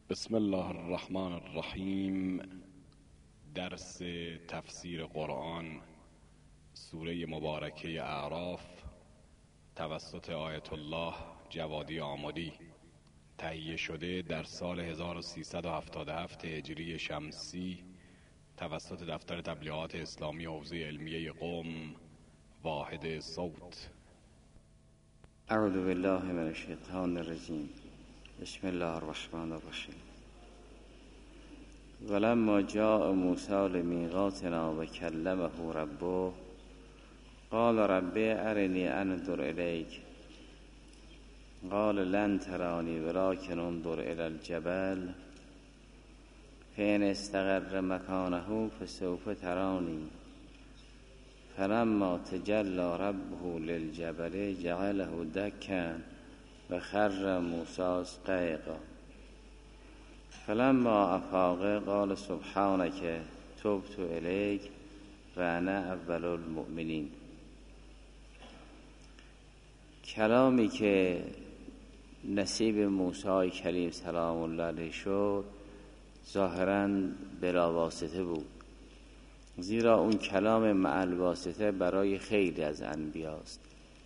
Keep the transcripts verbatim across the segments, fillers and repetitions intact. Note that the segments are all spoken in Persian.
بسم الله الرحمن الرحیم. درس تفسیر قرآن، سوره مبارکه اعراف، توسط آیت الله جوادی آمدی، تهیه شده در سال هزار و سیصد و هفتاد و هفت هجری شمسی توسط دفتر تبلیغات اسلامی حوزه علمیه قم، واحد صوت. اعوذ بالله من الشیطان الرجیم. بسم الله الرحمن الرحیم. ولما جاء موسی لمیقاتنا و کلمه ربه قال ربی ارنی انظر الیک قال لن ترانی ولکن انظر الی الجبل فإن استقر مکانه فسوف ترانی فلما تجلی ربه للجبل جعله دکا و خر موسی صعقا فلما افاق قال سبحانك تبت الیک و انا اول المؤمنین. کلامی که نصیب موسی کریم سلام الله علیه شد ظاهراً بلا واسطه بود، زیرا اون کلام مع الواسطه برای خیلی از انبیاست،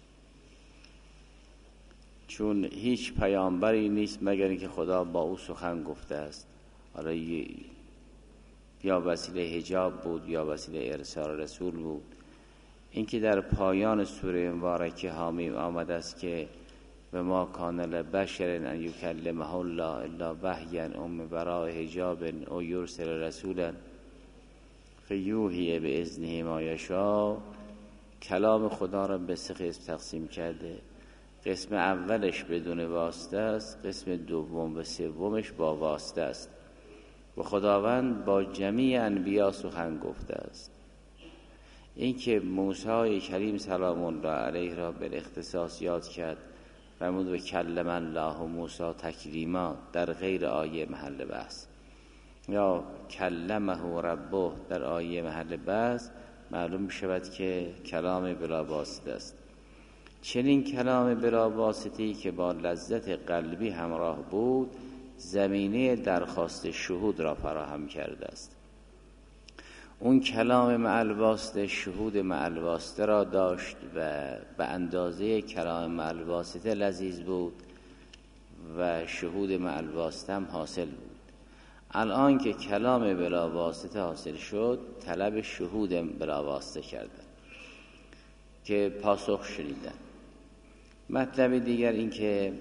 چون هیچ پیامبری نیست مگر اینکه خدا با او سخن گفته است. حالا یا وسیله حجاب بود یا وسیله ارسال رسول بود. اینکه در پایان سوره مبارکه حامیم آمده است که و ما کان لبشر ان یکلمه الله الا وحیا ام وراء حجاب او یرسل رسولا فیوحی باذنه ما یشاء، کلام خدا را به سه قسم تقسیم کرده. قسم اولش بدون واسطه است، قسم دوم و سومش با واسطه است و خداوند با جمیع انبیا سخن گفته است. اینکه موسی کریم سلام الله علیه را به اختصاص یاد کرد فرمود و کلم الله موسی تکلیما در غیر آیه محل بحث، یا کلمه ربه در آیه محل بحث، معلوم می شود که کلام بلا واسطه است. چنین کلام بلا واسطه‌ای که با لذت قلبی همراه بود زمینه درخواست شهود را فراهم کرده است. اون کلام مع الواسطه شهود مع الواسطه را داشت و به اندازه کلام مع الواسطه لذیذ بود و شهود مع الواسطه هم حاصل بود. الان که کلام بلا واسطه حاصل شد طلب شهود بلا واسطه کردن که پاسخ شنیدن. مطلب دیگر این که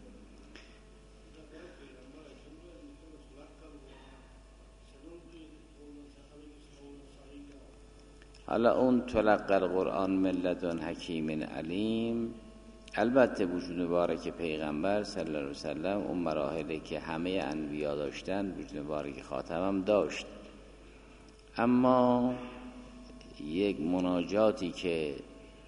حالا اون تلقی القرآن من لدن حکیم علیم، البته وجود مبارک پیغمبر صلی الله علیه و سلم اون مراحلی که همه انبیا داشتن وجود مبارک خاتم هم داشت، اما یک مناجاتی که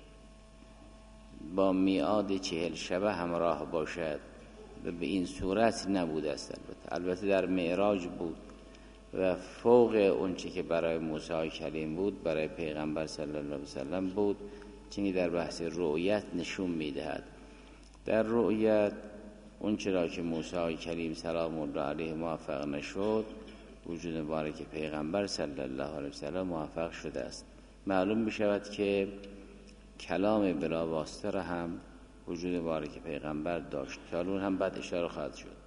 با میعاد چهل شبه همراه باشد و به این صورت نبود است. البته البته در معراج بود و فوق اون چه که برای موسی کلیم بود برای پیغمبر صلی الله علیه و سلم بود، چنین در بحث رؤیت نشون میدهد. در رؤیت اون چرا که موسی کلیم سلام الله علیه موفق نشد وجود مبارک پیغمبر صلی الله علیه و سلم موفق شده است. معلوم میشود که کلام بلا واسطه را هم وجود مبارک پیغمبر داشت که اون هم بعد اشاره خواهد شد.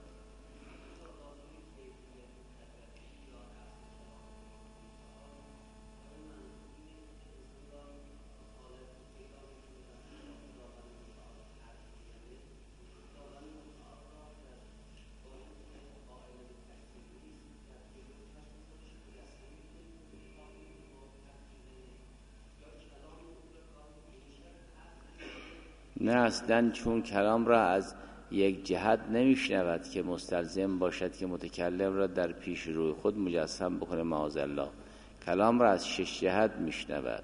نه اصلا، چون کلام را از یک جهت نمیشنود که مستلزم باشد که متکلم را در پیش روی خود مجسم بکنه معاذالله. کلام را از شش جهت میشنود.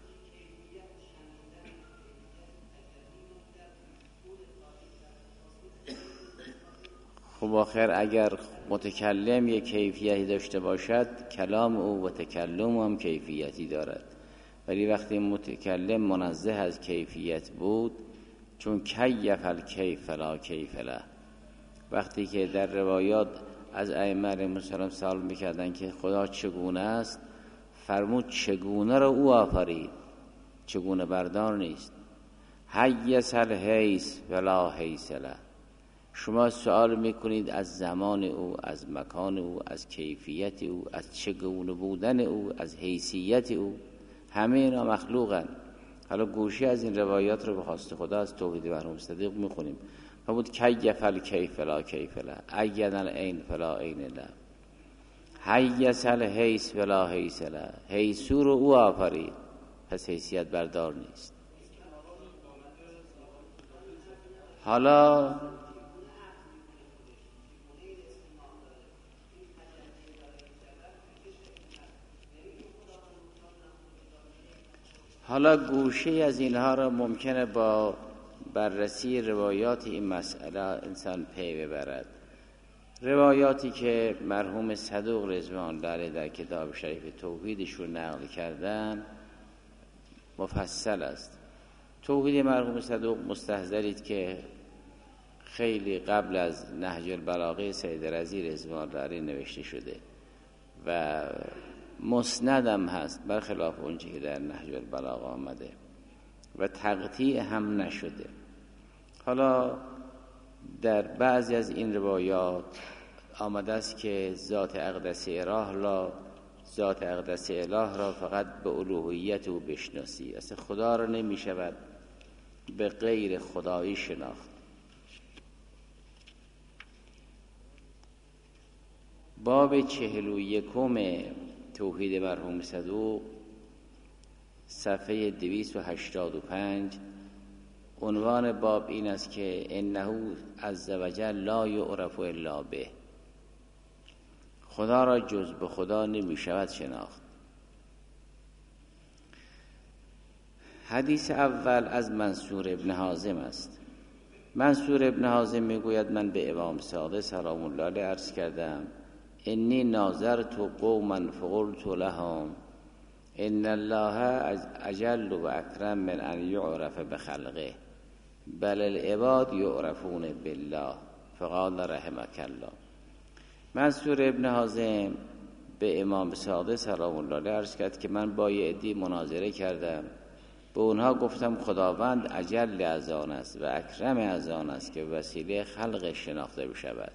خب آخر اگر متکلم یک کیفیتی داشته باشد کلام او و تکلم هم کیفیتی دارد، ولی وقتی متکلم منزه از کیفیت بود، چون کیف الکیف لا کیف له، وقتی که در روایات از ائمه علیهم السلام سوال میکردن که خدا چگونه است، فرمود چگونه رو او آفرید، چگونه بردار نیست. حیث الحیث ولا حیث له. شما سوال میکنید از زمان او، از مکان او، از کیفیت او، از چگونه بودن او، از حیثیت او، همه اینا مخلوقن. حالا گوشی از این روایات رو به خواست خدا از توحید مرحوم صدیق میخونیم. فرمود کیف الکیف لا کیف له، عین العین فلا عین له، حیث الحیث ولا حیث له. حیثو رو او آفرید، پس حیثیت بردار نیست. حالا حالا گوشه از اینها را ممکنه با بررسی روایات این مسئله انسان پی ببرد. روایاتی که مرحوم صدوق رضوان الله علیه در کتاب شریف توحیدشون نقل کردن مفصل است. توحید مرحوم صدوق مستحضرید که خیلی قبل از نهج البلاغه سید رضی رضوان الله علیه نوشته شده و مسندم هست، برخلاف اونچه که در نهج البلاغه آمده و تقطیع هم نشده. حالا در بعضی از این روایات آمده است که ذات اقدس اله را ذات اقدس اله را فقط به الوهیت او بشناسی، اصلا خدا را نمی شود به غیر خدایی شناخت. باب چهل و یکم توحید مرحوم صدوق صفحه دویست و هشتاد و پنج، عنوان باب این است که انه عزوجل لا یعرف الا به. خدا را جز به خدا نمی شود شناخت. حدیث اول از منصور ابن حازم است. منصور ابن حازم میگوید من به امام صادق سلام الله علیه عرض کردم انی ناظرت قوما فقلت لهم ان الله اجل و اکرم من ان یعرف بخلقه بل العباد یعرفون بالله فقال رحمک الله. منصور ابن حازم به امام صادق سلام الله علیه عرض کرد که من با یه عده‌ای مناظره کردم، به اونها گفتم خداوند اجل از آن است و اکرم از آن است که وسیله خلق شناخته بشود.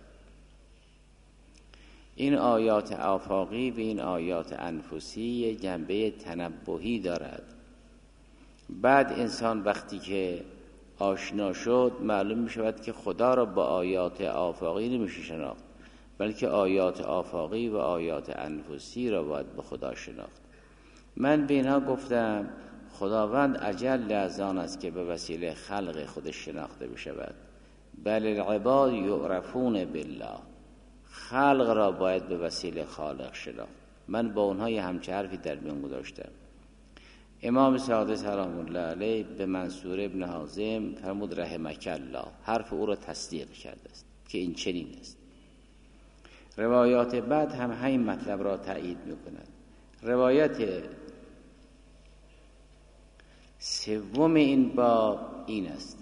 این آیات آفاقی و این آیات انفسی جنبه تنبهی دارد. بعد انسان وقتی که آشنا شد معلوم می شود که خدا را با آیات آفاقی نمیشه شناخت، بلکه آیات آفاقی و آیات انفسی را باید به خدا شناخت. من به اینها گفتم خداوند اجل از آن است که به وسیله خلق خودش شناخته بشود، بل العباد یعرفون بالله. خلق را باید به وسیله خالق شناخت. من با اونها یه همچه حرفی در میان گذاشتم. امام صادق سلام الله علیه به منصور ابن حازم فرمود رحمک الله، حرف او را تصدیق کرده است که این چنین است. روایات بعد هم همین مطلب را تایید میکنند. روایت سوم این باب این است: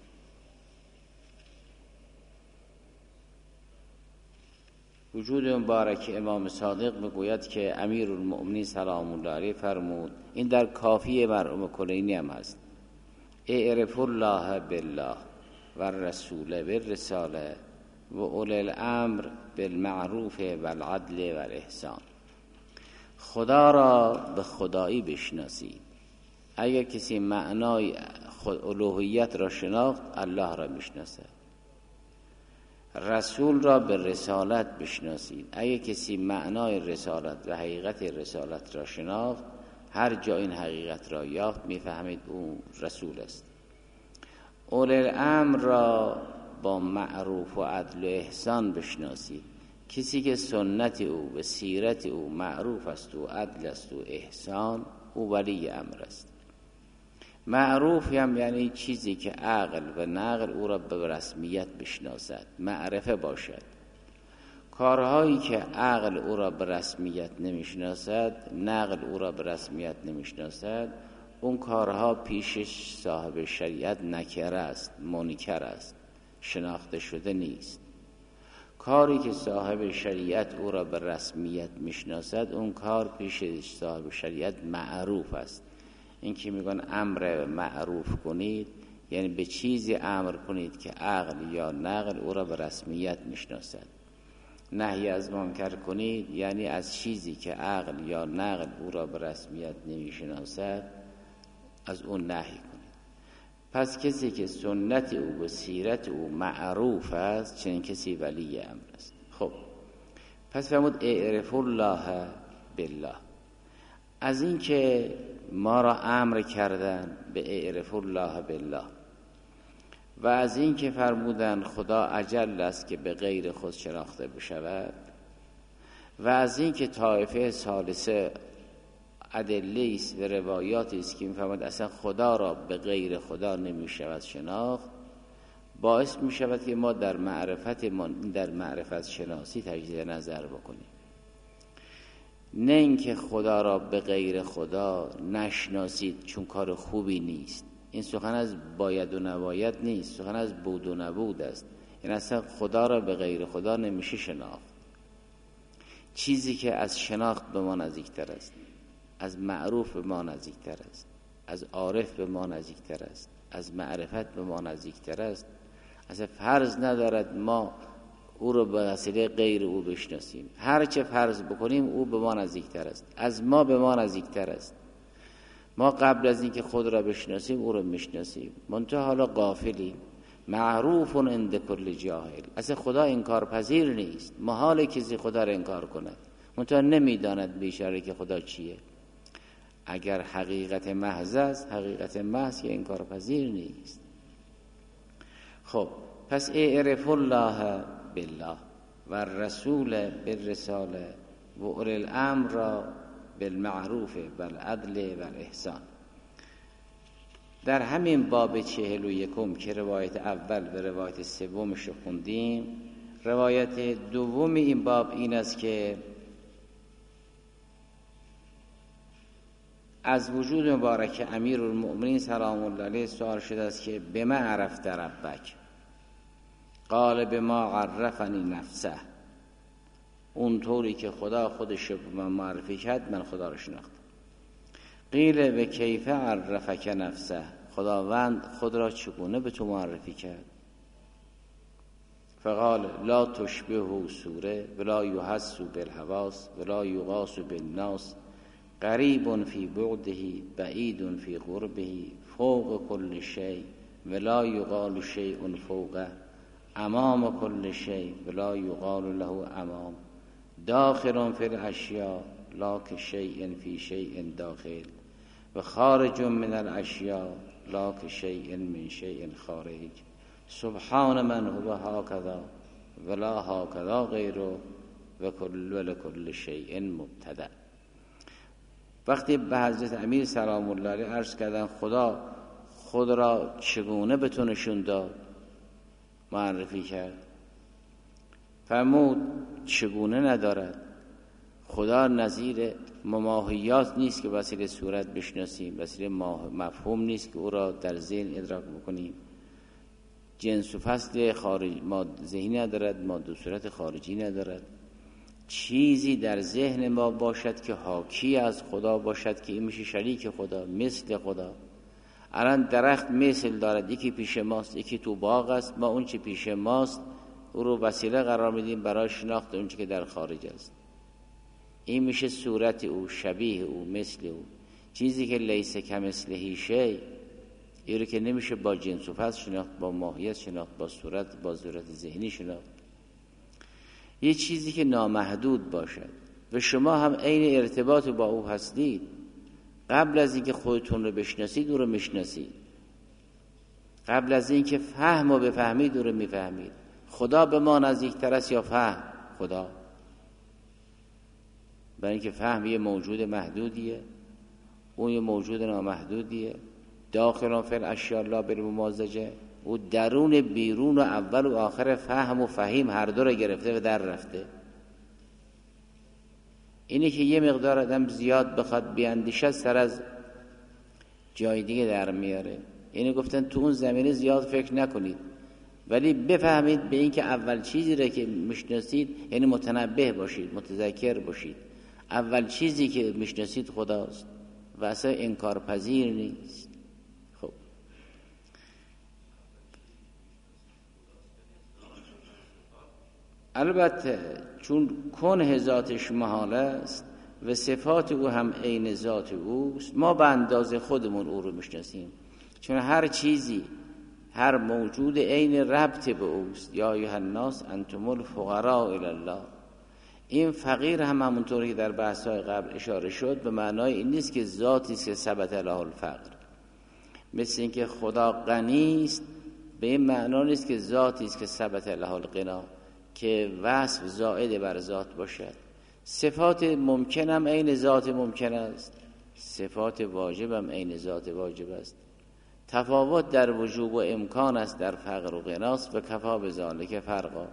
وجود مبارک امام صادق میگوید که امیرالمؤمنین سلام الله علیه فرمود، این در کافی مرحوم کلینی هم هست: اعرف الله بالله و الرسول بالرساله و اولی الامر بالمعروف و العدل و الاحسان. خدا را به خدایی بشناسید. اگر کسی معنای الوهیت را شناخت الله را میشناسد. رسول را به رسالت بشناسید. اگر کسی معنای رسالت و حقیقت رسالت را شناخت، هر جا این حقیقت را یافت میفهمید او رسول است. اولی الامر را با معروف و عدل و احسان بشناسید. کسی که سنت او و سیرت او معروف است و عدل است و احسان، او ولی امر است. معروف هم یعنی چیزی که عقل و نقل او را به رسمیت بشناسد، معرفه باشد. کارهایی که عقل او را به رسمیت نمیشناسد، نقل او را به رسمیت نمیشناسد، اون کارها پیشش صاحب شریعت نکره است، منکر است، شناخته شده نیست. کاری که صاحب شریعت او را به رسمیت میشناسد اون کار پیش صاحب شریعت معروف است. این که میگن امر معروف کنید یعنی به چیزی امر کنید که عقل یا نقل او را به رسمیت میشناسد. نهی از منکر کنید یعنی از چیزی که عقل یا نقل او را به رسمیت نمیشناسد از اون نهی کنید. پس کسی که سنت او و سیرت او معروف است چنین کسی ولی امر است. خب پس فرمود اعرف الله بالله. از این که ما را امر کردن به اعرف الله بالله و از این که فرمودن خدا اجل است که به غیر خود شناخته بشود و از این که طایفه ثالثه ادله است و روایاتی است که میفهمد اصلا خدا را به غیر خدا نمیشود شناخت، باعث میشود که ما در معرفت ما در معرفت شناسی تجدید نظر بکنیم. نه اینکه خدا را به غیر خدا نشناسید چون کار خوبی نیست. این سخن از باید و نباید نیست، سخن از بود و نبود است. این اصلا خدا را به غیر خدا نمیشه شناخت. چیزی که از شناخت به ما نزدیکتر است، از معروف به ما نزدیکتر است، از عارف به ما نزدیکتر است، از معرفت به ما نزدیکتر است، اصلا فرض ندارد ما او رو به وسیله غیر او بشناسیم. هر چه فرض بکنیم او به ما نزدیکتر است، از ما به ما نزدیکتر است. ما قبل از اینکه خود را بشناسیم او رو میشناسیم، منتها حالا غافلیم. معروف عند کل جاهل. اصلا خدا انکار پذیر نیست، محال کسی خدا را انکار کند، منتها نمیداند بیچاره که خدا چیه. اگر حقیقت محض است، حقیقت محض که انکار پذیر نیست. خب پس اعرف الله بالله و الرسول بالرساله و اولی الامر را بالمعروف والعدل والاحسان. در همین باب چهل و یکم که روایت اول و روایت سومش رو خوندیم، روایت دوم این باب این است که از وجود مبارک امیرالمؤمنین سلام الله علیه سوال شده است که بما عرفت ربک؟ قال بما عرفنی نفسه. اون طوری که خدا خودش رو به من معرفی کرد من خدا رو شناختم. قیل به کیف عرفک نفسه؟ خداوند خود را چگونه به تو معرفی کرد؟ فقال لا تشبه سوره ولا یحس بالحواس ولا یغاس بالناس قریب فی بعده بعید فی قربه فوق کل شیء ولا یقال شیء فوقه امام کل شیء ولا یقال له امام داخل فی الاشیاء لا کشیء فی شیء داخل و خارج من الاشیاء لا کشیء من شیء خارج سبحان من هو هکذا ولا هکذا غیره و کل ولکل شیء مبتدأ. وقتی به حضرت امیر سلام الله علیه عرض کردن خدا خود را چگونه به تو نشون داد، معرفی کرد، فرمود چگونه ندارد. خدا نظیر مماحیات نیست که وسیله صورت بشناسیم، وسیله مفهوم نیست که او را در ذهن ادراک بکنیم. جنس و فصل خارج ما ذهنی ندارد، ماده و صورت خارجی ندارد. چیزی در ذهن ما باشد که حاکی از خدا باشد که این میشه شریک خدا، مثل خدا. الان درخت مثل دارد، یکی پیش ماست، یکی تو باغ است، ما اون چی پیش ماست او رو وسیله قرار میدیم برای شناخت اون چی که در خارج است. این میشه صورت او، شبیه او، مثل او. چیزی که لیس کمثله شیء، این رو که نمیشه با جنس و فصل شناخت، با ماهیت شناخت، با صورت، با صورت ذهنی شناخت. یه چیزی که نامحدود باشد و شما هم عین ارتباط با او هستید. قبل از اینکه خودتون رو بشناسید او رو میشناسید، قبل از اینکه فهم و بفهمید او رو میفهمید. خدا به ما نزدیکتر است یا فهم خدا؟ برای اینکه فهم یه موجود محدودیه، اون یه موجود نامحدودیه. داخل فی الاشیاء لا بالممازجه، او درون بیرون و اول و آخر فهم و فهیم هر دو رو گرفته و در رفته. اینه که یه مقدار آدم زیاد بخواد بیاندیشد سر از جای دیگه در میاره. اینه گفتن تو اون زمینه زیاد فکر نکنید، ولی بفهمید به این که اول چیزی را که میشناسید یعنی متنبه باشید، متذکر باشید. اول چیزی که میشناسید خداست و اصلا انکار پذیر نیست. خب البته چون کنه ذاتش محال است و صفات او هم عین ذات اوست، ما به اندازه خودمون او رو میشناسیم، چون هر چیزی، هر موجود عین ربط به اوست. یا ایها الناس انتم الفقراء الی الله. این فقیر هم همونطوری که در بحث‌های قبل اشاره شد به معنای این نیست که ذاتی است که ثبت له الفقر، مثل اینکه خدا غنی است به این معنا نیست که ذاتی است که ثبت له الغنا، که وصف زائد بر ذات باشد. صفات ممکن هم عین ذات ممکن است، صفات واجب هم عین ذات واجب است. تفاوت در وجوب و امکان است در فقر و غناست و کفا بذالک فرقا.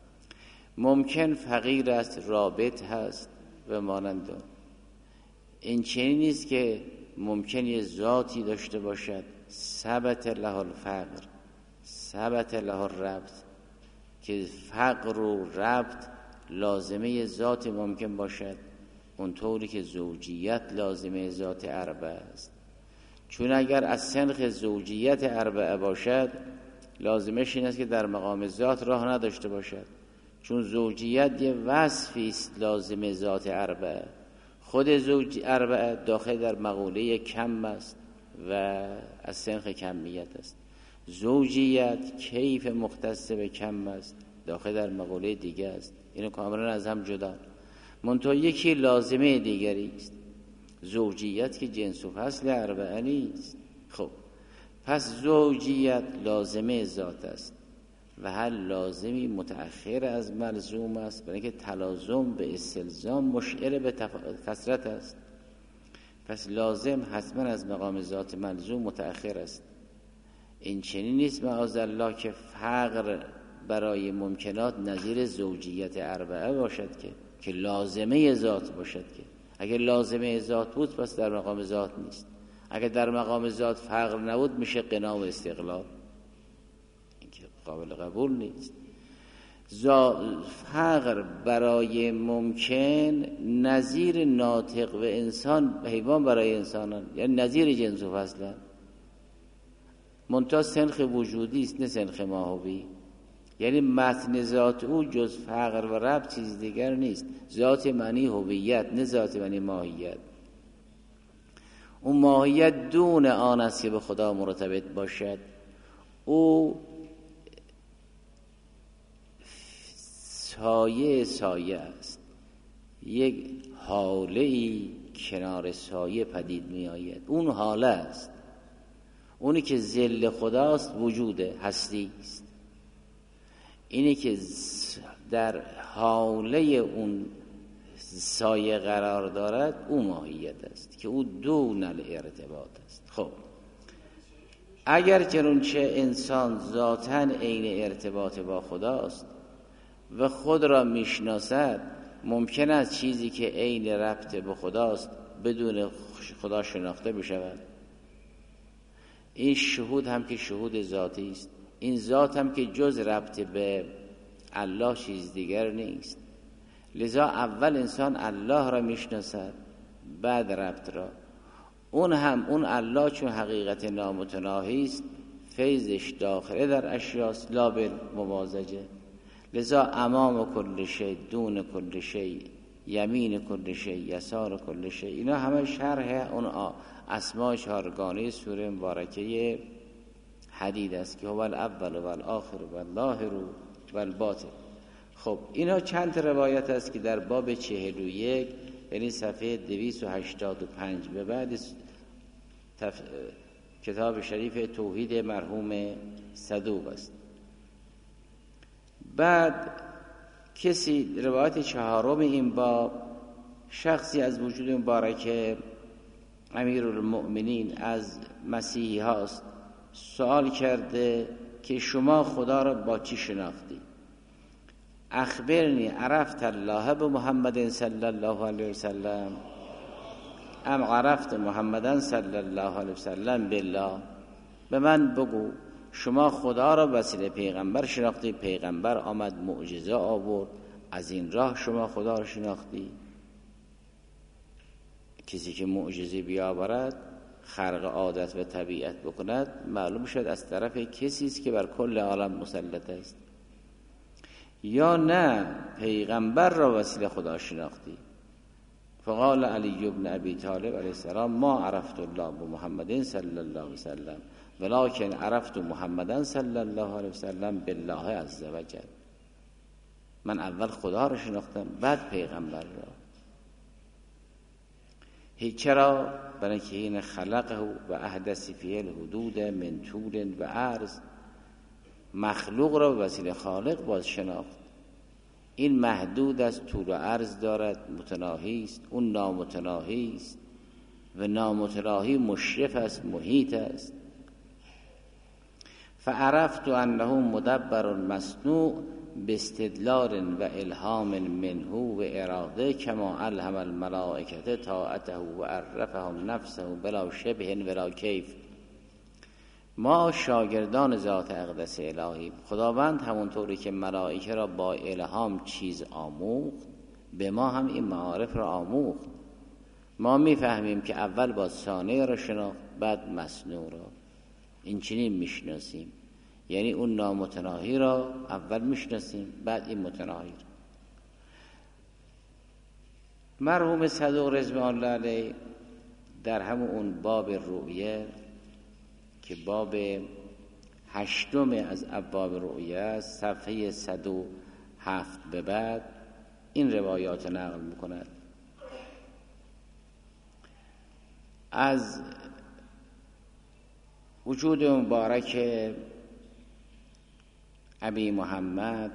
ممکن فقیر است، رابط هست و مانند اون. این چنین نیست که ممکن یه ذاتی داشته باشد ثبت له الفقر، ثبت له الربط، که فقر و ربط لازمه ذات ممکن باشد اونطوری که زوجیت لازمه ذات اربعه است. چون اگر از سنخ زوجیت اربعه باشد لازمش این است که در مقام ذات راه نداشته باشد، چون زوجیت یه وصفی است لازم ذات اربعه. خود زوج اربعه داخل در مقوله کم است و از سنخ کمیت است. زوجیت کیف مختص به کم است، داخل در مقوله دیگه است. اینو کاملا از هم جدا، منتها یکی لازمه دیگری است. زوجیت که جنس و فصل اربعه نیست. خب پس زوجیت لازمه ذات است و هر لازمی متأخر از ملزوم است، برای اینکه تلازم به استلزام مشعر به کثرت است. پس لازم حتما از مقام ذات ملزوم متأخر است. این چنین نیست معاذالله که فقر برای ممکنات نظیر زوجیت اربعه باشد که که لازمه ذات باشد. که اگر لازمه ذات بود پس در مقام ذات نیست. اگر در مقام ذات فقر نبود میشه غنا و استقلال، این که قابل قبول نیست. فقر برای ممکن نظیر ناطق و انسان حیوان برای انسانان، یعنی نظیر جنس و فصل، منتها سنخ وجودی است نه سنخ ماهوی. یعنی متن ذات او جز فقر و ربط چیز دیگر نیست. ذات معنی هویت نه ذات معنی ماهیت. اون ماهیت دون آن است که به خدا مرتبط باشد. او سایه سایه است، یک حاله‌ای کنار سایه پدید می آید. اون حاله است، اونی که ظل خداست وجود هستی است. اینی که در حاله اون سایه قرار دارد او ماهیت است که او دون الارتباط است. خب اگر چنانچه انسان ذاتاً عین ارتباط با خداست و خود را میشناسد، ممکن است چیزی که عین ربط به خداست بدون خدا شناخته بشود. این شهود هم که شهود ذاتی است، این ذات هم که جز ربط به الله چیز دیگر نیست. لذا اول انسان الله را میشناسد بعد ربط را. اون هم اون الله چون حقیقت نامتناهی است، فیضش داخله در اشیاست لا بالممازجه. لذا امام کل شی، دون کل شی، یمین کل شی، یسار کل شی، اینا همه شرح اون اسماء چهارگانه سوره مبارکه حدید است که هو الاول و الاخر و الظاهر و الباطن. خب اینا چند روایت است که در باب چهل و یک یعنی صفحه دویست و هشتاد و پنج به بعد تف... کتاب شریف توحید مرحوم صدوق است. بعد کسی روایت چهارم این باب، شخصی از وجود مبارک امیرالمؤمنین از مسیحی هاست سوال کرده که شما خدا را با چی شناختی؟ اخبرنی عرفت الله به محمد صلی الله علیه وسلم ام عرفت محمدن صلی الله علیه وسلم بالله. به من بگو شما خدا را وسیله پیغمبر شناختی، پیغمبر آمد معجزه آورد، از این راه شما خدا را شناختی. کسی که معجزه بیاورد، خرق عادت و طبیعت بکند، معلوم شد از طرف کسی است که بر کل عالم مسلط است. یا نه پیغمبر را وسیله خدا شناختی. فقال علی بن ابی طالب علیه السلام ما عرفت الله بمحمد صلی الله علیه وسلم ولکن عرفت محمدا صلی الله علیه وسلم بالله عز وجل. من اول خدا را شناختم بعد پیغمبر را. هیچ چرا؟ برای اینکه این خلقه و احدث فیه الحدود من طول و عرض، مخلوق را وسیله خالق باز شناخت. این محدود از طول و عرض دارد، متناهی است، اون نامتناهی است و نامتناهی مشرف است، محیط است. فعرفت انه مدبر مصنوع باستدلال و الهام منه و اراده کما الهم الملائکه طاعته و عرفهم نفسه بلا شبه ولا کیف. ما شاگردان ذات اقدس الهی، خداوند همونطوری که ملائکه را با الهام چیز آموخت، به ما هم این معارف را آموخت. ما میفهمیم که اول با صانع را شناخت بعد مصنوع را. این چنین میشناسیم، یعنی اون نامتناهی را اول میشناسیم بعد این متناهی را. مرحوم صدوق رضوان الله علیه در همون اون باب رؤیه که باب هشتم از ابواب رؤیه است، صفحه صد و هفت به بعد این روایات نقل میکند. از وجود مبارک ابی محمد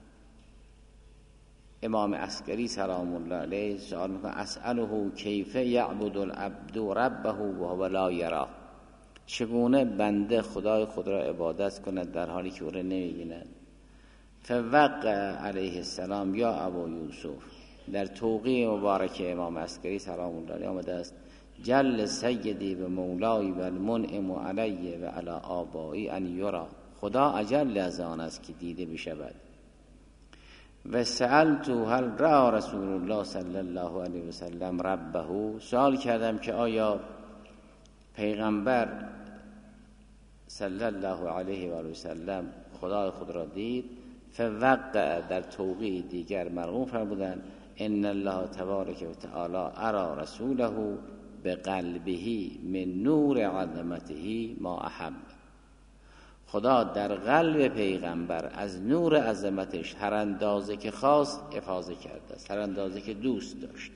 امام عسکری سلام الله علیه سوال میکنه اسأله کیف یعبد العبد ربه و هو لا یراه. چگونه بنده خدای خود را عبادت کند در حالی که او را نمی‌بیند؟ فوقع علیه السلام یا ابو یوسف، در توقیع مبارک امام عسکری سلام الله علیه آمده است جل سیدی و مولای و المنعم علی و علی آبایی ان یرا. خدا اجل از آن است که دیده بشود. و سألت هل رأى رسول الله صلی الله علیه و سلم ربه، سوال کردم که آیا پیغمبر صلی الله علیه و آله و سلم خدای خود را دید؟ فوقع، در توقیع دیگر مرحوم فرمودند ان الله تبارک و تعالی ارى رسوله بقلبه من نور عظمته ما احب. خدا در قلب پیغمبر از نور عظمتش هر اندازه که خواست افاضه کرده است، هر اندازه که دوست داشت.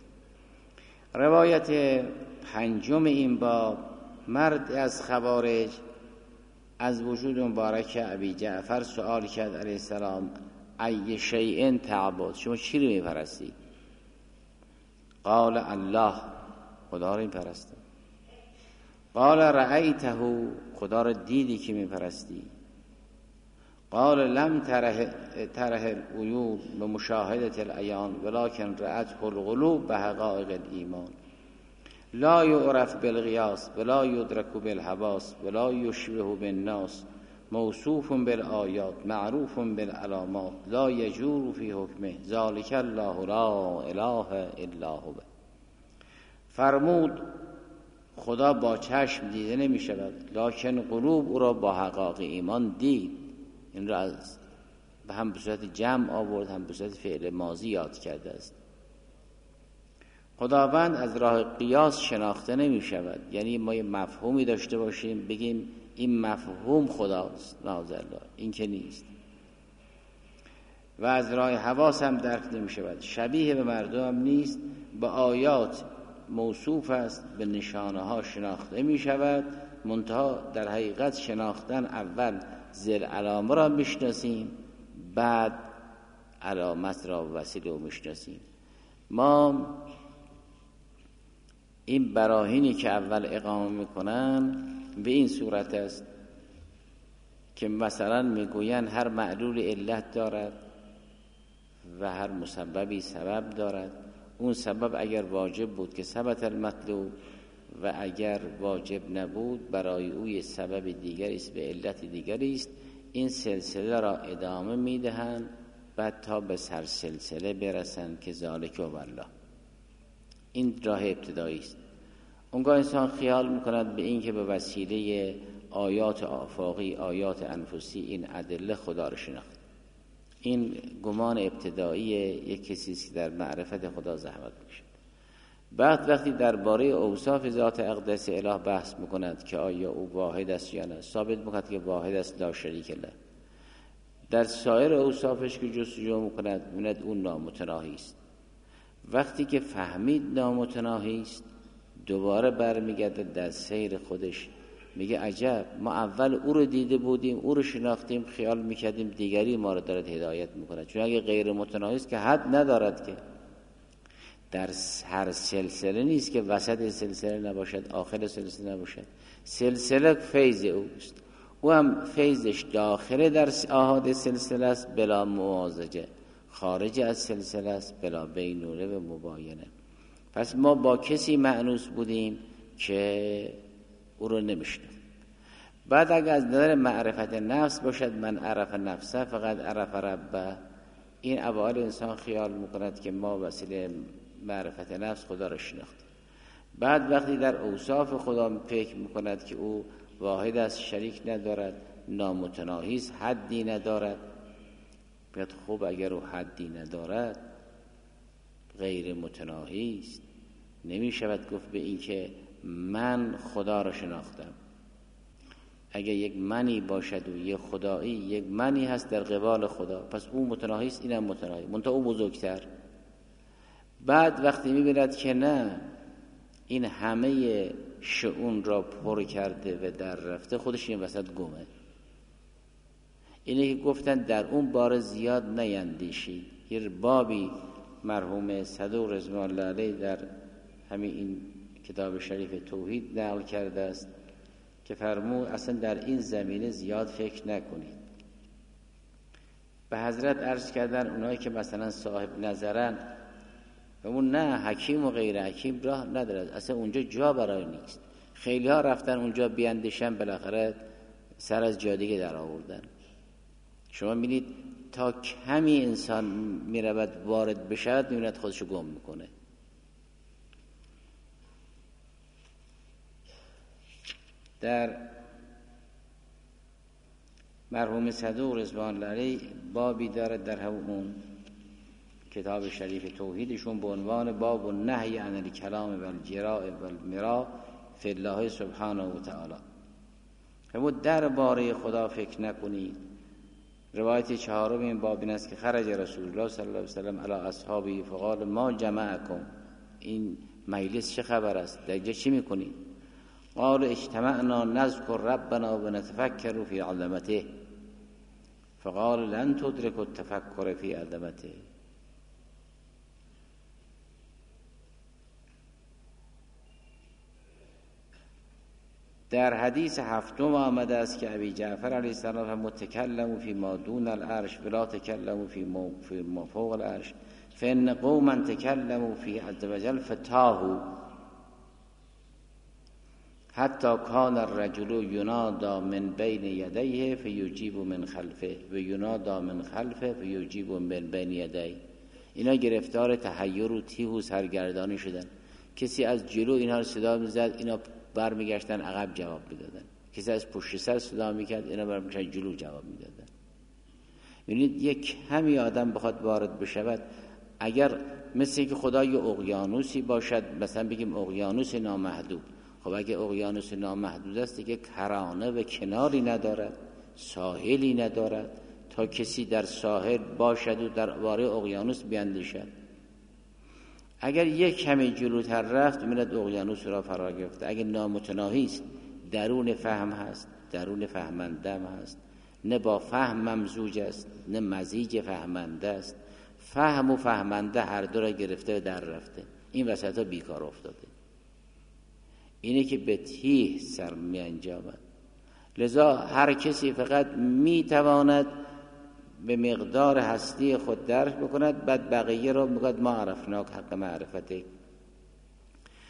روایت پنجم این باب، مرد از خوارج از وجود مبارک ابی جعفر سؤال کرد علیه السلام ای شیء تعبد، شما چی رو میپرستید؟ قال الله، خدا رو میپرستم. قال رأیته، خدا رو دیدی که میپرستی؟ قال لم تره تره العیون بمشاهدة العیان ولكن رأته القلوب بحقائق الایمان لا یعرف بالقیاس ولا یدرک بالحواس ولا یشبه بالناس موصوف بالآیات معروف بالعلامات لا یجور فی حکمه ذلک الله لا اله الا هو. فرمود خدا با چشم دیده نمی شود، لکن قلوب او را با حقائق ایمان دید. این را از به هم به صورت جمع آورد، هم به صورت فعل ماضی یاد کرده است. خداوند از راه قیاس شناخته نمی شود، یعنی ما یه مفهومی داشته باشیم بگیم این مفهوم خداست، نازالله، این که نیست. و از راه حواس هم درک نمی شود، شبیه به مردم هم نیست، به آیات موصوف است، به نشانه ها شناخته می شود، منتها در حقیقت شناختن اول زل علامه را میشناسیم بعد علامت را وسیله و میشناسیم. ما این براهینی که اول اقامه میکنن به این صورت است که مثلا میگوین هر معلول علت دارد و هر مسببی سبب دارد. اون سبب اگر واجب بود که ثبت المطلوب و اگر واجب نبود برای او سبب دیگری است، به علت دیگری است. این سلسله را ادامه میدهند بعد تا به سر سلسله برسند که ذالک و والله. این راه ابتدایی است. اونگاه انسان خیال میکند به این که به وسیله آیات آفاقی، آیات انفسی، این ادله خدا را شناخت. این گمان ابتدایی یک کسی است که در معرفت خدا زحمت میکشد. بعد وقتی درباره اوصاف ذات اقدس اله بحث میکند که آیا او واحد است یا نه، ثابت میکند که واحد است، لا شریک له. در سایر اوصافش که جستجو میکند می‌بیند اون نامتناهی است. وقتی که فهمید نامتناهی است دوباره برمیگرده در سیر خودش، میگه عجب، ما اول او رو دیده بودیم، او رو شناختیم، خیال میکردیم دیگری ما رو دارد هدایت میکنه. چون اگه غیر متناهی است که حد ندارد، که در هر سلسله نیست که وسط سلسله نباشد، آخر سلسله نباشد. سلسله فیض اوست، او هم فیضش داخل در آحاد سلسله است بلا موازجه، خارج از سلسله است بلا بینونه و مباینه. پس ما با کسی مأنوس بودیم که او رو نمیشنم. بعد اگر از نظر معرفت نفس باشد، من عرف نفسه فقط عرف ربه، این اوائل انسان خیال میکند که ما وسیله معرفت نفس خدا را شناختیم. بعد وقتی در اوصاف خدا فکر میکند که او واحد است، شریک ندارد، نامتناهی است، حدی ندارد، بیاد خوب اگر او حدی ندارد، غیر متناهی است، نمی شود گفت به این که من خدا را شناختم. اگر یک منی باشد و یک خدایی، یک منی هست در قبال خدا، پس او متناهی است، اینم متناهی، منتها او بزرگتر. بعد وقتی می بیند که نه، این همه شؤون را پر کرده و در رفته، خودش این وسط گمه. اینه که گفتن در اون بار زیاد نیندیشید. یه بابی مرحوم صدوق رضوان الله علیه در همین این کتاب شریف توحید نقل کرده است که فرمود اصلا در این زمینه زیاد فکر نکنید. به حضرت عرض کردن اونایی که مثلا صاحب نظرن، اون نه حکیم و غیر حکیم راه ندارد، اصلا اونجا جا برای نیست. خیلی ها رفتن اونجا بیاندیشن، بالاخره سر از جا دیگه در آوردن. شما می‌بینید تا کمی انسان میرود وارد بشود، می‌بیند خودشو گم میکنه. در مرحوم صدوق رضوان الله علیه بابی دارد در همون کتاب شریف توحیدشون به عنوان باب النهی عن الکلام و الجراء و المراء فی الله سبحانه و تعالی. همون درباره خدا فکر نکنید. روایت چهارم این باب این است که خرج رسول الله صلی الله علیه و سلم علی اصحابه فقال ما جمعکم، این مجلس چه خبر است، در اینجا چی میکنید؟ قال اجتمعنا نذكر ربنا و نتفکر فی عظمته، فقال لن تدرك التفکر فی عظمته. در حدیث هفتم آمده است که ابی جعفر علیه السلام متکلم فی ما دون العرش ولا تکلم فی ما فوق العرش فان قوما تکلموا فی عز وجل فتاهوا حتی کان الرجل ینادى من بین یدیه فیجیب من خلفه و ینادى من خلفه فیجیب من بین یدیه. اینا گرفتار تحیر و تیه و سرگردانی شدن. کسی از جلو اینها رو صدا میزد، اینا برمیگشتن عقب جواب میدادن. کسی از پشت سر صدا میکرد، اینا برمیگشتن جلو جواب میدادن. ببینید یک کمی آدم بخواد وارد بشود، اگر مثل که خدا یه اقیانوسی باشد، مثلا بگیم اقیانوس نامحدود، خب اگه اقیانوس نامحدود است دیگه کرانه و کناری ندارد، ساحلی ندارد تا کسی در ساحل باشد و در واره اقیانوس بیاندیشد. اگر یک کمی جلوتر رفت می‌بیند اقیانوس را فرا گرفته. اگر نامتناهی است، درون فهم هست، درون فهمنده هست، نه با فهم ممزوج است نه مزیج فهمنده است. فهم و فهمنده هر دو را گرفته و در رفته، این وسطا بیکار افتاده. اینه که به تیه سر می انجامد. لذا هر کسی فقط می تواند به مقدار هستی خود درک بکند، بعد بقیه رو میگوید ما عرفناک حق معرفته.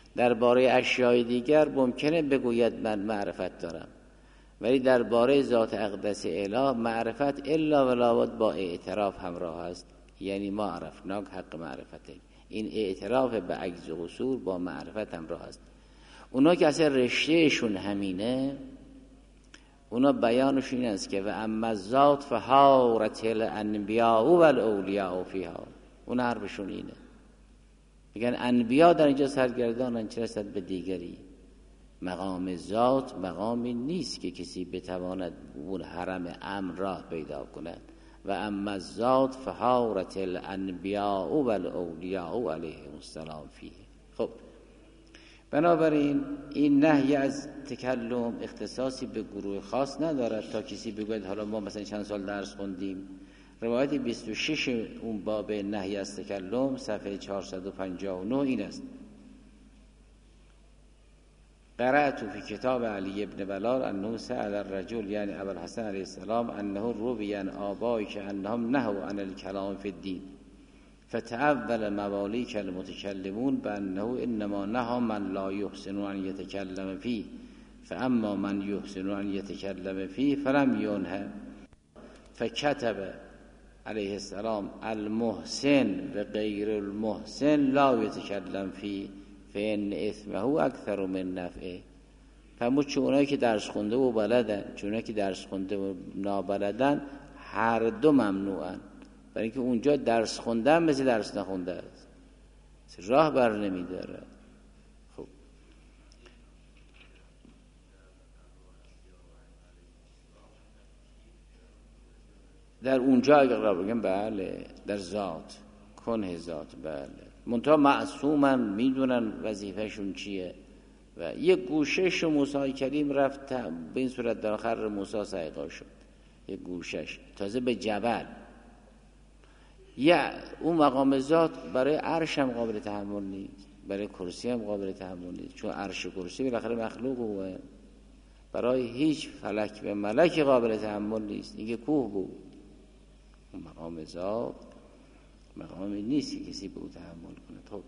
درباره اشیای دیگر ممکنه بگوید من معرفت دارم، ولی درباره ذات اقدس اله معرفت الا ولابد با اعتراف همراه است. یعنی ما عرفناک حق معرفته، این اعتراف به عجز و قصور با معرفت همراه است. اونا که اصلا رشتهشون همینه، اونا بیانش این است که و اما ذات فحارت الانبیاء و الاولیاء فیها، اونا حرفشون اینه، میگن انبیا در اینجا سرگردانن چه رسد به دیگری. مقام ذات مقامی نیست که کسی بتواند اون حرم امر را پیدا کند. و اما ذات فحارت الانبیاء و الاولیاء علیهم السلام فیه. خب بنابراین این نهی از تکلم اختصاصی به گروه خاص ندارد تا کسی بگوید حالا ما مثلا چند سال درس خوندیم. روایت بیست و شش اون باب نهی از تکلم صفحه چهارصد و پنجاه و نه این است: قرأت فی کتاب علی ابن بلال انه سأل الرجل یعنی ابو الحسن علیه السلام انه روی عن آبایی که انهم نهوا عن الکلام فی الدین فتأول موالیک المتکلمون بانه انما نهى من لا یحسن ان یتکلم فیه فاما من یحسن ان یتکلم فیه فلم ینه فکتب علیه السلام المحسن و غیر المحسن لا یتکلم فیه فان اثمه اکثر من نفعه. فرمود چون اونایی که درس خونده و بلدن، چون اونایی که درس خونده و نابلدن، هر دو ممنوعن. برای اینکه اونجا درس خوندن مثل درس نخونده است، راه بر نمیداره. خب در اونجا اگر قرار بگم بله در ذات کنه ذات بله، منتها معصومن، میدونن وظیفهشون چیه. و یک گوشش موسی کریم رفت به این صورت در آخر موسی صعقا شد، یک گوشش تازه به جبل. یا اون مقام ذات برای عرش هم قابل تحمل نیست، برای کرسی هم قابل تحمل نیست، چون عرش و کرسی بالاخره مخلوقه. برای هیچ فلک و ملک قابل تحمل نیست، این که کوه بود. اون مقام ذات مقامی نیست که کسی به او تحمل کنه. خب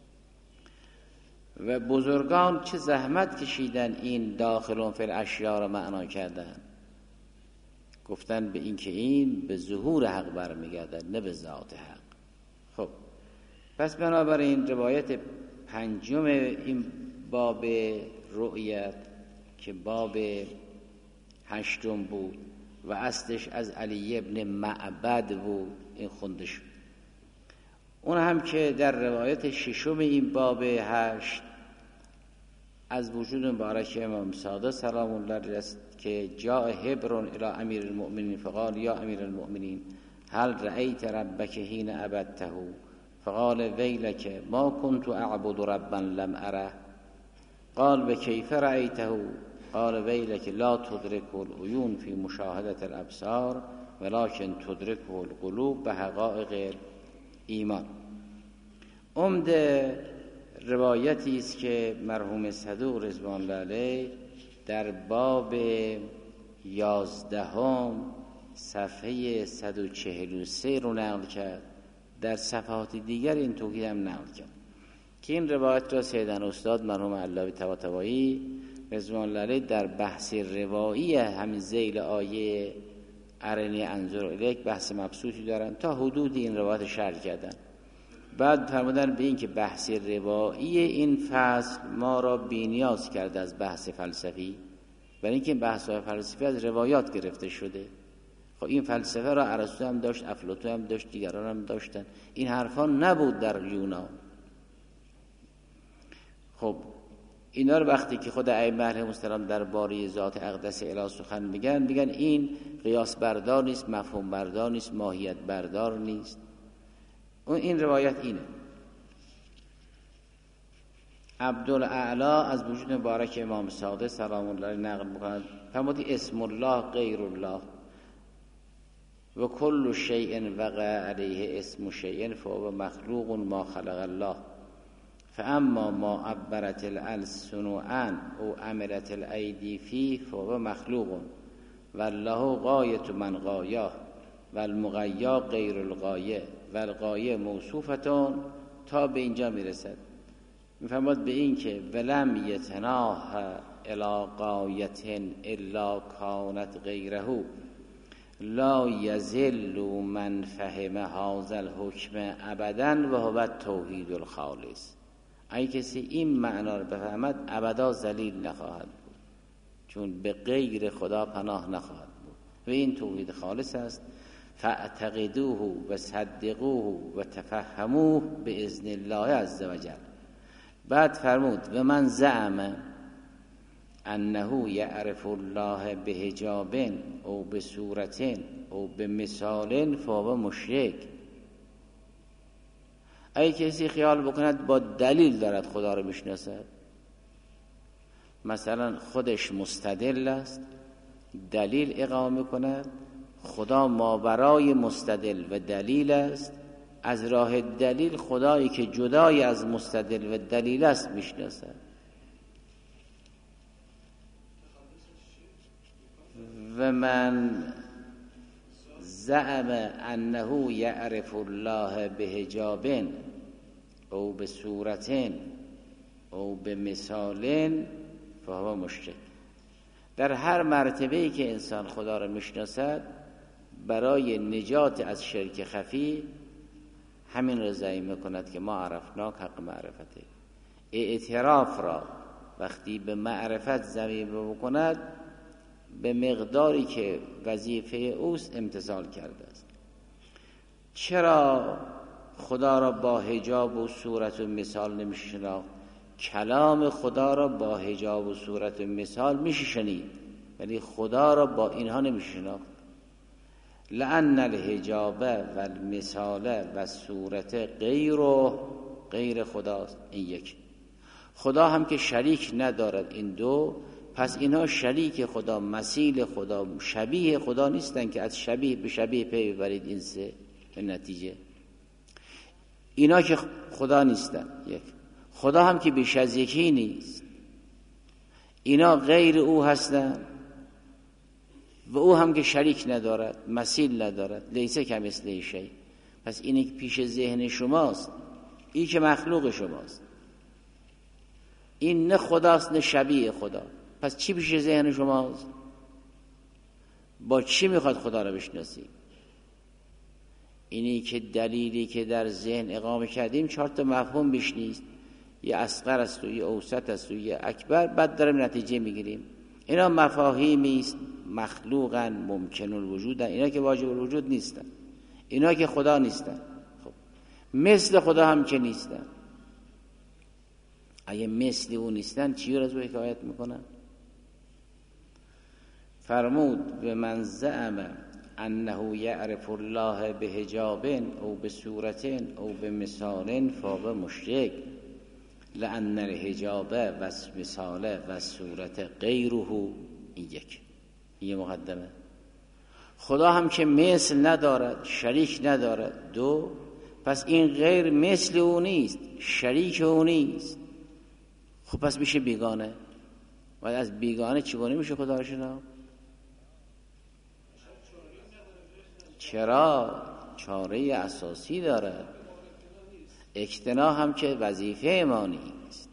و بزرگان چه زحمت کشیدن این داخلون فی الاشیاء را معنا کردن، گفتن به این که این به ظهور حق برمیگردد نه به ذات حق. خب پس بنابراین روایت پنجم این باب رؤیت که باب هشتم بود و اصلش از علی ابن معبد بود، این خونده شد. اون هم که در روایت ششم این باب هشت از وجود مبارک امام صادق سلام الله علیه است که جاء هبرون الی امیر المؤمنین فقال یا امیر المؤمنین هل رأیت ربک حین عبدته فقال ویلک ما كنت اعبد ربا لم اره قال بکیف رأیته قال ویلک لا تدرک العیون فی مشاهدة الابصار ولكن تدرک القلوب به حقایق ایمان. عمده روایتی است که مرحوم صدوق رضوان الله علیه در باب یازدهم صفحه صد و چهل و سه رو نقل کرد، در صفحات دیگر این توضیح هم نقل کرد که این روایت را سیدن استاد مرحوم علوی طباطبایی رضوان الله علیه در بحث روایی همین ذیل آیه ارنی انظر الیک بحث مبسوطی دارن، تا حدود این روایت شرح کردن. بعد فرمودن به این که بحث روایی این فصل ما را بی‌نیاز کرده از بحث فلسفی، برای اینکه بحث فلسفی از روایات گرفته شده. خب این فلسفه را ارسطو هم داشت، افلاطون هم داشت، دیگران هم داشتن، این حرفا نبود در یونان. خب اینا رو وقتی که خود ائمه علیهم السلام درباره ذات اقدس اله سخن میگن، میگن این قیاس بردار نیست، مفهوم بردار نیست، ماهیت بردار نیست. اون این روایت اینه. عبدالاعلی از وجود مبارک امام صادق سلام الله علیه نقل می‌کند فرمود اسم الله غیر الله و کل شیء وقع علیه اسم شیء فهو مخلوق ما خلق الله فاما ما عبرت الالسن عن او عملت الایدی فیه فهو مخلوق والله غایة من غایاه والمغیا غیر الغایه والغایه موصوفتون تا به اینجا میرسد. میفرماد به این که ولم یتناه الی غایت الا کانت غیره لا یذل من فهم هذا الحکم ابدا و هو التوحید الخالص. اگه کسی این معنا رو بفهمد ابدا ذلیل نخواهد بود، چون به غیر خدا پناه نخواهد بود و این توحید خالص است. فاعتقدوه و صدقوه و تفهموه باذن الله عز وجل. بعد فرمود و من زعم انه یعرف الله بحجاب او بصورت او بمثال فهو مشرک. اگه کسی خیال بکند با دلیل دارد خدا رو میشناسد، مثلا خودش مستدل است، دلیل اقامه کند، خدا ماورای مستدل و دلیل است، از راه دلیل خدایی که جدای از مستدل و دلیل است میشناسد. و من زعم انه یعرف الله بحجاب او بصورت او بمثال فهو مشرک. در هر مرتبه‌ای که انسان خدا را میشناسد برای نجات از شرک خفی همین را ضعیف می‌کند که ما عرفناک حق معرفته. اعتراف را وقتی به معرفت ضعیف بکند به مقداری که وظیفه اوست امتثال کرده است. چرا خدا را با حجاب و صورت و مثال نمیشه شناخت؟ کلام خدا را با حجاب و صورت و مثال میشه شنید ولی خدا را با اینها نمیشه شناخت. لأن الحجاب و المثال و صورت غیر و غیر خداست. این یک. خدا هم که شریک ندارد این دو، پس اینها شریک خدا، مثیل خدا، شبیه خدا نیستن که از شبیه به شبیه پی ببرید. این سه به نتیجه اینا که خدا نیستن. یک. خدا هم که بیش از یکی نیست، اینا غیر او هستن و او هم که شریک ندارد، مثیل ندارد. لیسه کمثله شیء. پس اینی که پیش ذهن شماست، این که مخلوق شماست، این نه خداست نه شبیه خدا. پس چی پیش ذهن شماست؟ با چی میخواد خدا رو بشناسی؟ اینی که دلیلی که در ذهن اقامه کردیم چهار تا مفهوم بیش نیست، یه اصغر است و یه اوسط است و یه اکبر، بعد داریم نتیجه میگیریم. اینا مفاهیمی است مخلوقاً ممکن الوجودن، اینا که واجب الوجود نیستن، اینا که خدا نیستن. خب مثل خدا هم که نیستن. اگه مثل او نیستن چی رو از او حکایت میکنن؟ فرمود به من زعم انه یعرف الله بحجاب او بصورت او بمثال فهو مشرک لأن الحجاب و مثال و صورت غیره. این یک. این مقدمه. خدا هم که مثل ندارد، شریک ندارد. دو. پس این غیر مثل او نیست، شریک او نیست. خب پس میشه بیگانه. و از بیگانه چگونه میشه خدا رو شناخت؟ چرا؟ چاره اساسی داره. اجتناح هم که وظیفه ما نیست.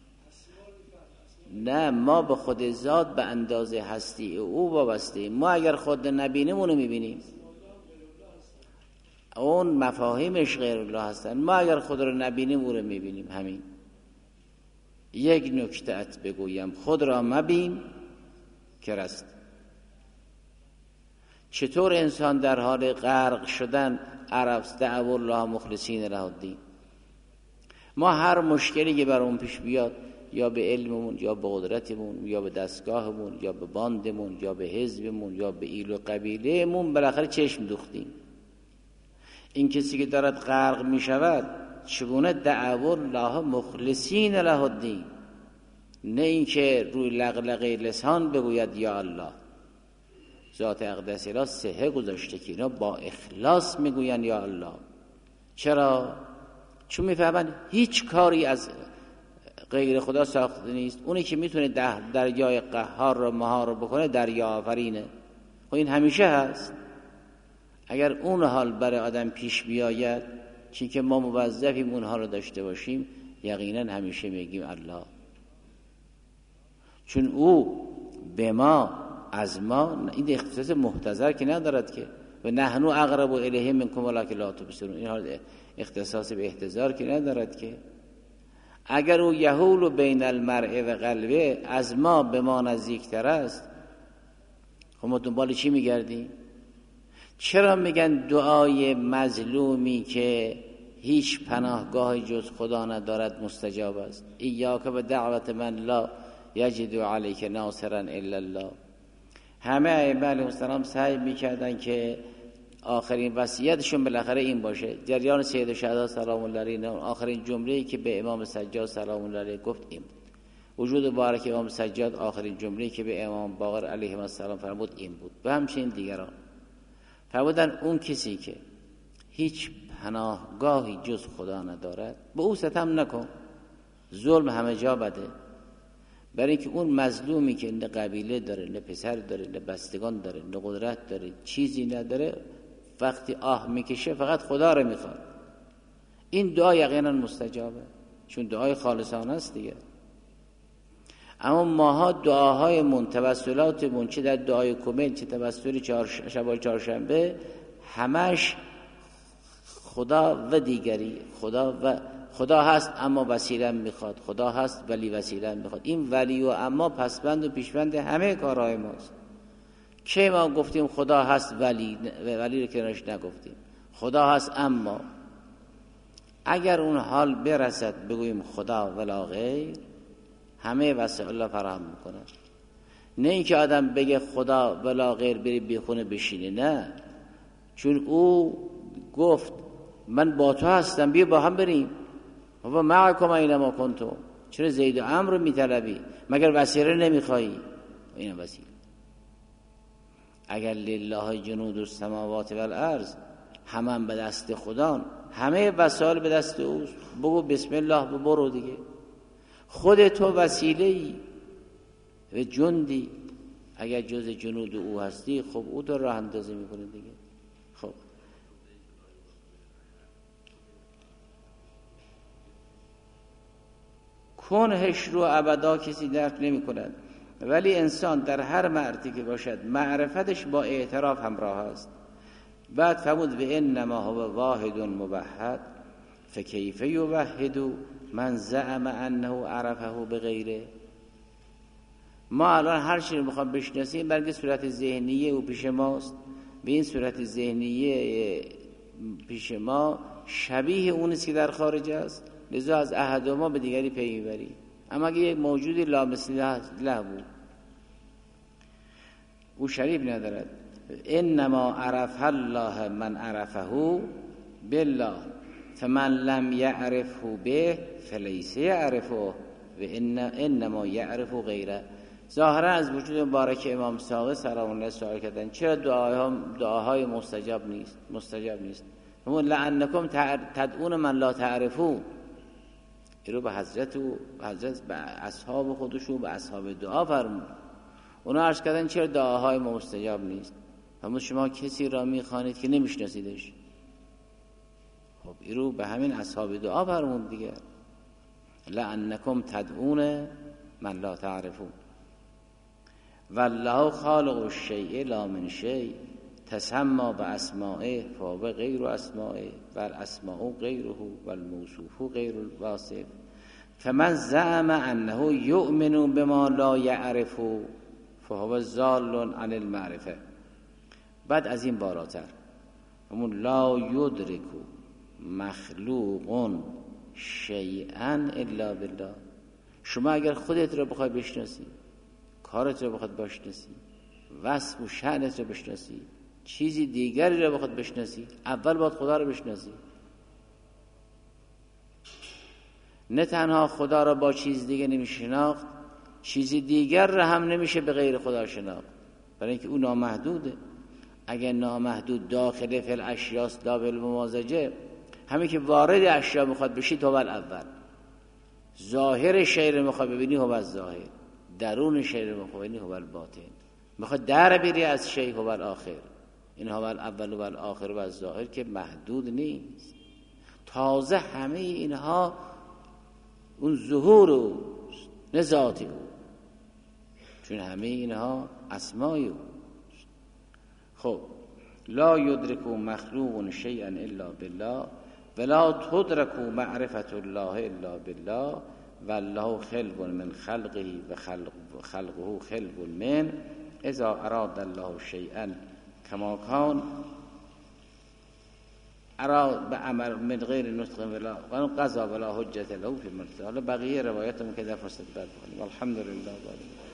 نه، ما به خود ذات به اندازه هستی او وابسته. ما اگر خود نبینیم اونو میبینیم، اون مفاهیمش غیر الله هستن. ما اگر خود رو نبینیم اون رو میبینیم. همین. یک نکته ات بگویم، خود را مبین که رست. چطور انسان در حال غرق شدن عرف دعو الله مخلصین له الدین؟ ما هر مشکلی که بر اون پیش بیاد، یا به علممون یا به قدرتمون یا به دستگاهمون یا به باندمون یا به حزبمون یا به ایل و قبیلهمون، بالاخره چشم دوختیم. این کسی که دارد غرق می شود چگونه دعو الله مخلصین له الدین، نه اینکه روی لغلقه لسان بگوید یا الله. ذات اقدس اله صحه گذاشته که اینا با اخلاص میگوین یا الله. چرا؟ چون میفهمن هیچ کاری از غیر خدا ساخته نیست. اونی که میتونه دریای قهار رو مهار رو بکنه دریا آفرینه. خب این همیشه هست. اگر اون حال برای آدم پیش بیاید، چون که ما موظفیم اونها رو داشته باشیم، یقینا همیشه میگیم الله، چون او به ما از ما این اختصاص محتضر که ندارد که و نحنو اقرب الیه منکم ولکن لا تبصرون، این حال اختصاص به احتضار که ندارد که. اگر او یحول بین المرء و قلبه، از ما به ما نزدیکتر است، خب ما دنبال چی میگردیم؟ چرا میگن دعای مظلومی که هیچ پناهگاهی جز خدا ندارد مستجاب است؟ ایاک و دعوت من لا یجد علیک ناصرا الا الله. همه ائمه علیهم السلام سعی میکردن که آخرین وصیتشون بالاخره این باشه. جریان سید الشهدا سلام الله علیه آخرین جمله‌ای که به امام سجاد سلام الله علیه گفت این بود. وجود مبارک امام سجاد آخرین جمله‌ای که به امام باقر علیه السلام فرمود این بود. و همچنین دیگران فرمودن اون کسی که هیچ پناهگاهی جز خدا ندارد به او ستم نکن. ظلم همه جا بده، برای اینکه اون مظلومی که نه قبیله داره، نه پسر داره، نه بستگان داره، نه قدرت داره، چیزی نداره، وقتی آه میکشه فقط خدا رو میخواد. این دعا یقینا مستجابه، چون دعای خالصانه است دیگه. اما ماها دعاهای من، توسلاتمون، چه در دعای کمیل چه توسل چهار شب چهارشنبه، همش خدا و دیگری، خدا و خدا هست اما وسیله میخواد، خدا هست ولی وسیله میخواد. این ولی و اما پسبند و پیشبند همه کارهای ماست. که ما گفتیم خدا هست ولی ولی رو کنارش نگفتیم، خدا هست اما. اگر اون حال برسد بگوییم خدا ولا غیر، همه وسایل الله فراهم میکنه. نه اینکه آدم بگه خدا ولا غیر بری بیخونه بشینه، نه، چون او گفت من با تو هستم، بیا با هم بریم. و معکم اینما کنتم، چرا زید و عمرو میطلبی؟ مگر وسیله نمیخوایی؟ این وسیله. اگر لله جنود السماوات والارض، همه هم به دست خدا، همه وسایل به دست اوست. بگو بسم الله و برو دیگه. خود تو وسیله‌ای و جندی، اگر جز جنود او هستی خب او تو راه اندازی میکنه دیگه. خب کنهش رو ابدا کسی درک نمی کند، ولی انسان در هر معرفتی که باشد معرفتش با اعتراف همراه است. بعد فرمود به انما هو واحد موحد فکیف یوحد من زعم انه عرفه بغیره. ما الان هر چیزی رو میخوام بشناسیم برای صورت ذهنیه او پیش ماست، به این صورت ذهنیه پیش ما شبیه اونیست که در خارج است، لذا از احد ما به دیگری پی میبری. اما اگه یک موجودی لامثل له بود، او شریف ندارد. انما عرف الله من عرفه بالله فمن لم یعرفه به فلیس یعرفه و ان انما یعرف غیره. ظاهرا از وجود مبارک امام صادق سلام الله سوال کردن چرا دعاهای دعاهای مستجاب نیست مستجاب نیست همون لعنکم تدعون من لا تعرفون. این رو به حضرت و حضرت به اصحاب خودشون به اصحاب دعا فرمود. اونا عرض کردن چرا دعاهای ما مستجاب نیست؟ همون شما کسی را میخوانید که نمیشناسیدش. خب این رو به همین اصحاب دعا فرمود دیگه، لعنکم تدعون من لا تعرفون. والله خالق الشیء لا من شیء تسمى باسمائه فهو غیر اسمائه بل اسماء غیره والموصوف غیر الواصف فمن زعم انه یؤمن بما لا یعرف فهو ضال عن المعرفه. بعد از این بالاتر همون لا یدرک مخلوق شیئا الا بالله. شما اگر خودت رو بخوای بشناسی، کارت رو بخواد بشناسی، وصف و شأنت رو بشناسی، چیزی دیگری رو بخواد بشناسی، اول باید خدا رو بشناسی. نه تنها خدا رو با چیز دیگه نمیشه شناخت، چیزی دیگر رو هم نمیشه به غیر خدا شناخت، برای اینکه او نامحدوده. اگر نامحدود داخل فی الاشیاء لا بالممازجه، همین که وارد اشیا میخواد بشی تو اول اول، ظاهر شی رو میخواد ببینی هو الظاهر، درون شی رو میخواد ببینی هو الباطن، میخواد در بری از شی هو الاخر. این هو الاول و الاخر و الظاهر که محدود نیست. تازه همه اینها اون ظهور اوست نه ذات او، چون همه اینها اسمای اوست. خب لا یدرک مخلوق شیئا الا بالله ولا تدرک معرفت الله الا بالله والله خلق من خلقه و خلق خلقه خلق من اذا اراد الله شیئا کما کان اراد به امر من غیر نطق ولا قضا ولا حجت له فی الملک. حالا بقیه روایاتمون که در فرصت بعد بخونیم. الحمدلله.